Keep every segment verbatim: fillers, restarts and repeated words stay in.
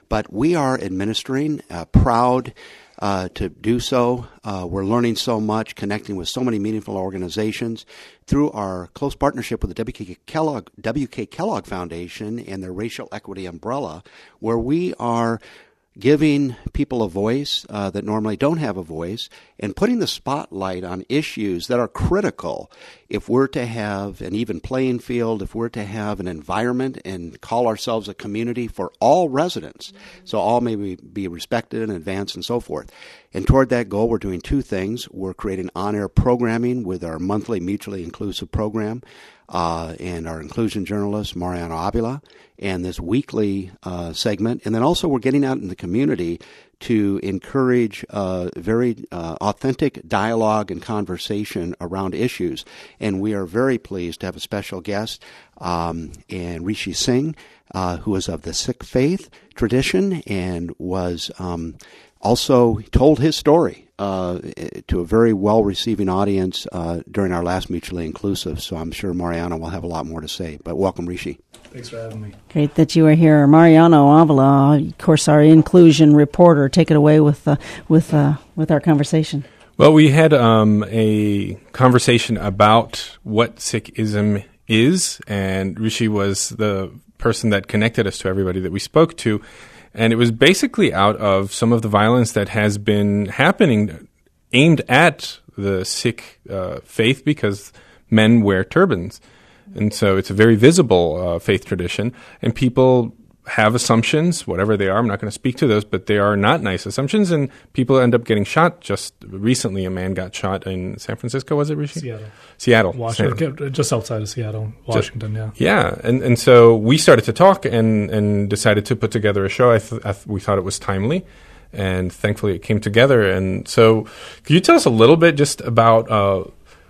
But we are administering, uh, proud uh, to do so. Uh, we're learning so much, connecting with so many meaningful organizations through our close partnership with the W K Kellogg, W K Kellogg Foundation and their Racial Equity Umbrella, where we are giving people a voice uh, that normally don't have a voice, and putting the spotlight on issues that are critical if we're to have an even playing field, if we're to have an environment and call ourselves a community for all residents, so all may be, be respected and advanced and so forth. And toward that goal, we're doing two things. We're creating on-air programming with our monthly mutually inclusive program uh, and our inclusion journalist, Mariano Avila, and this weekly uh, segment. And then also we're getting out in the community to encourage uh, very uh, authentic dialogue and conversation around issues. And we are very pleased to have a special guest, um, and Rishi Singh, uh, who is of the Sikh faith tradition and was um, also told his story uh, to a very well-receiving audience uh, during our last Mutually Inclusive. So I'm sure Mariano will have a lot more to say. But welcome, Rishi. Thanks for having me. Great that you are here. Mariano Avila, of course, our inclusion reporter. Take it away with uh, with uh, with our conversation. Well, we had um, a conversation about what Sikhism is, and Rishi was the person that connected us to everybody that we spoke to. And it was basically out of some of the violence that has been happening aimed at the Sikh uh, faith, because men wear turbans. And so it's a very visible uh, faith tradition, and people have assumptions, whatever they are. I'm not going to speak to those, but they are not nice assumptions, and people end up getting shot. Just recently, a man got shot in San Francisco, was it, Rishi? Seattle. Seattle. Washington, San- just outside of Seattle, Washington, just, yeah. Yeah, and, and so we started to talk and, and decided to put together a show. I th- I th- we thought it was timely, and thankfully it came together. And so could you tell us a little bit just about uh,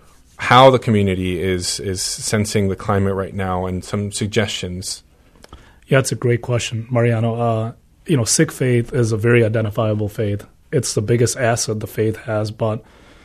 how the community is is sensing the climate right now, and some suggestions? Yeah, it's a great question, Mariano. Uh, you know, Sikh faith is a very identifiable faith. It's the biggest asset the faith has, but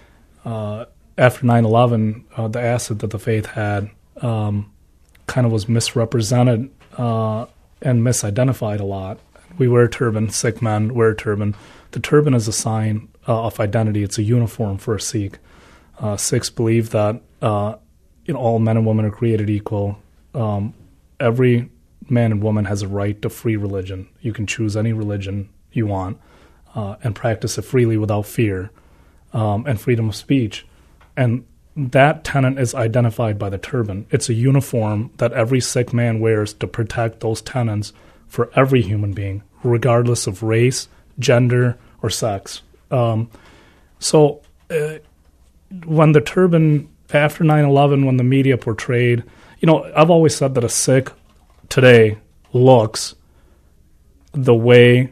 uh, after nine eleven, uh, the asset that the faith had um, kind of was misrepresented uh, and misidentified a lot. We wear a turban. Sikh men wear a turban. The turban is a sign uh, of identity. It's a uniform for a Sikh. Uh, Sikhs believe that uh, you know, all men and women are created equal. Um, every man and woman has a right to free religion. You can choose any religion you want uh, and practice it freely without fear, um, and freedom of speech. And that tenet is identified by the turban. It's a uniform that every Sikh man wears to protect those tenets for every human being, regardless of race, gender, or sex. Um, so uh, when the turban, after nine eleven, when the media portrayed, you know, I've always said that a Sikh today looks the way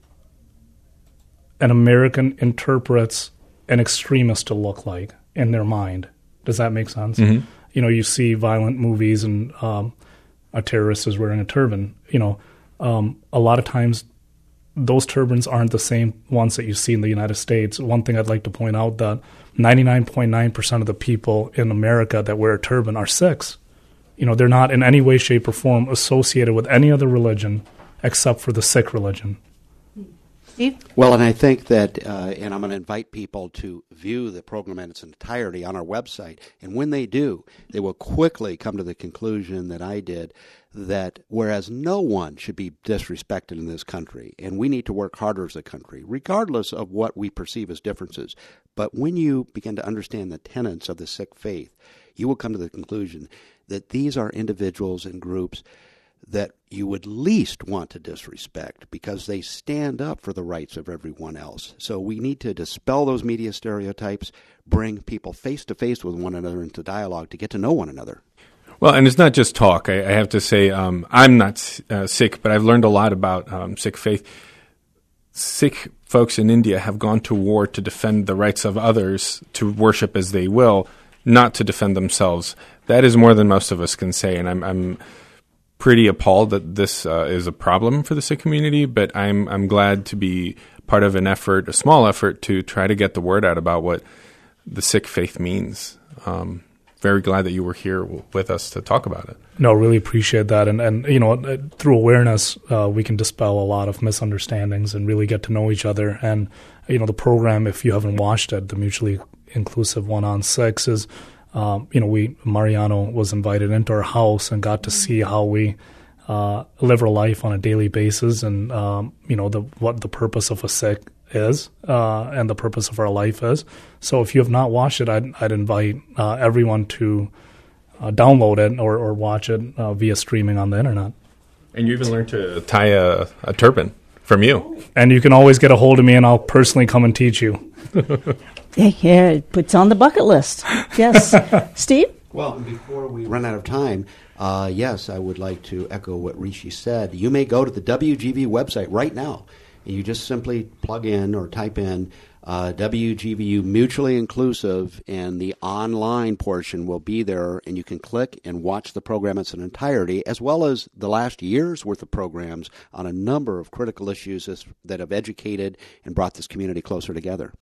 an American interprets an extremist to look like in their mind. Does that make sense? Mm-hmm. You know, you see violent movies and um, a terrorist is wearing a turban. You know, um, a lot of times those turbans aren't the same ones that you see in the United States. One thing I'd like to point out that ninety-nine point nine percent of the people in America that wear a turban are Sikhs. You know, they're not in any way, shape, or form associated with any other religion except for the Sikh religion. Steve? Well, and I think that, uh, and I'm going to invite people to view the program in its entirety on our website. And when they do, they will quickly come to the conclusion that I did, that whereas no one should be disrespected in this country, and we need to work harder as a country, regardless of what we perceive as differences, but when you begin to understand the tenets of the Sikh faith, you will come to the conclusion that these are individuals and groups that you would least want to disrespect because they stand up for the rights of everyone else. So we need to dispel those media stereotypes, bring people face-to-face with one another into dialogue to get to know one another. Well, and it's not just talk. I, I have to say um, I'm not uh, Sikh, but I've learned a lot about um, Sikh faith. Sikh folks in India have gone to war to defend the rights of others to worship as they will, not to defend themselves. That is more than most of us can say, and I'm, I'm pretty appalled that this uh, is a problem for the Sikh community, but I'm I'm glad to be part of an effort, a small effort, to try to get the word out about what the Sikh faith means um, very glad that you were here w- with us to talk about it. No, really appreciate that. And, and you know, through awareness, uh, we can dispel a lot of misunderstandings and really get to know each other. And, you know, the program, if you haven't watched it, the Mutually Inclusive One on Six is, um, you know, we, Mariano was invited into our house and got to see how we uh, live our life on a daily basis and, um, you know, the what the purpose of a S I C is uh, and the purpose of our life is. So if you have not watched it, I'd, I'd invite uh, everyone to uh, download it or, or watch it uh, via streaming on the internet. And you even learned to tie a, a turban from you. And you can always get a hold of me, and I'll personally come and teach you. Yeah, it puts on the bucket list. Yes. Steve? Well, before we run out of time, uh, yes, I would like to echo what Rishi said. You may go to the W G V website right now, and you just simply plug in or type in uh, W G V U Mutually Inclusive, and the online portion will be there, and you can click and watch the program in its entirety, as well as the last year's worth of programs on a number of critical issues that have educated and brought this community closer together.